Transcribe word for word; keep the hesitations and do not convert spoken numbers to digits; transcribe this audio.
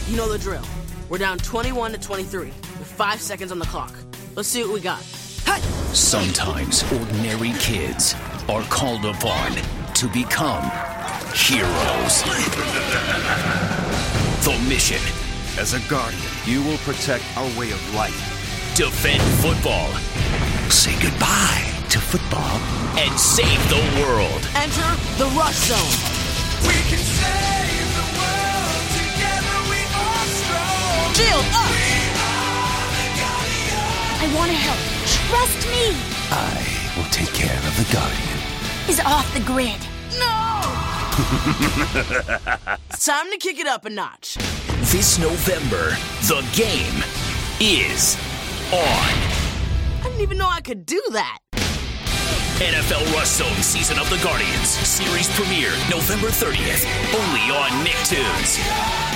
You know the drill. We're down twenty-one to twenty-three with five seconds on the clock. Let's see what we got. Hey! Sometimes ordinary kids are called upon to become heroes. The mission: as a guardian, you will protect our way of life. Defend football. Say goodbye to football. And save the world. Enter the Rush Zone. We can save the world. Together we are strong. Shield up. We are the Guardians. I want to help. Trust me. I will take care of the Guardian. He's off the grid. No! It's time to kick it up a notch. This November, the game is on. I didn't even know I could do that. N F L Rush Zone Season of the Guardians. Series premiere November thirtieth. Only on Nicktoons.